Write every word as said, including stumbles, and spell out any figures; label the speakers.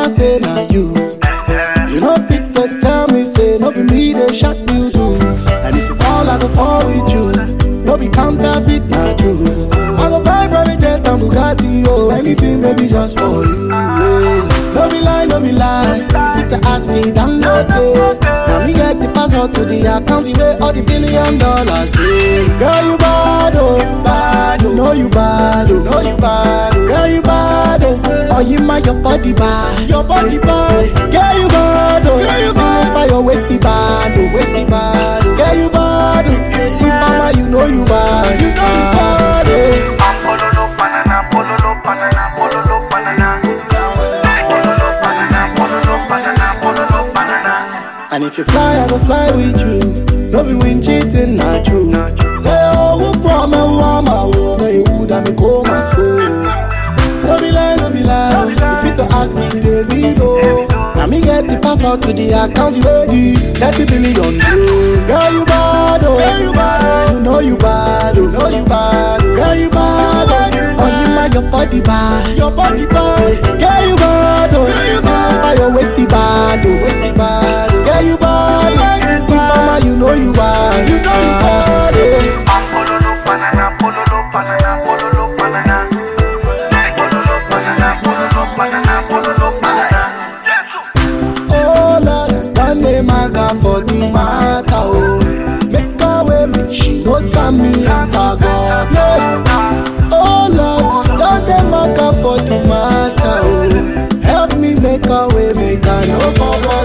Speaker 1: remember say na you. You know fit to tell me say no be me they shot you too. And if you fall I go fall with you. No be counterfeit na true. I go buy private jet and Bugatti oh. Anything baby just for you. Yeah. No be lie, no be lie. If you to ask me damn okay. Now me get the password to the account where all the billion dollars. Yeah. Girl you bad oh, bad. You know you bad oh, know you bad oh. Girl you bad oh. Oh, you my your body bad, your body bad. Girl you bad, oh, girl you bad. By your waisty bad, oh, waisty bad. Girl you bad, oh. If mama you know you bad, you know you bad, oh.
Speaker 2: Pololo banana, pololo banana, pololo banana. Pololo banana, pololo banana, pololo banana.
Speaker 1: And if you fly, I go fly with you. No be when cheating, not true. Say oh, who promise, mama, oh, no you would have me call my soul. No be lie, no be lie. If you to ask me, David, oh. Now me get the password to the account, lady. thirty billion, oh. Girl, you bad, oh. Girl, you bad, oh. You know you bad, oh. Know you bad, oh. Girl, you bad, oh. Oh, you mind your body bad, your body bad. Girl, you bad, oh. Girl, you bad. By your waisty bad, oh. Waisty bad. Girl, you bad, oh. If mama, you know you bad, you know you bad, oh.
Speaker 2: Pololo banana, pololo banana, pololo banana.
Speaker 1: Oh Lord, don't name my God for the matter, oh. Make her way, make she no scam me and God, yeah. Oh Lord, don't name my God for the matter, oh. Help me make her way, make her no fall.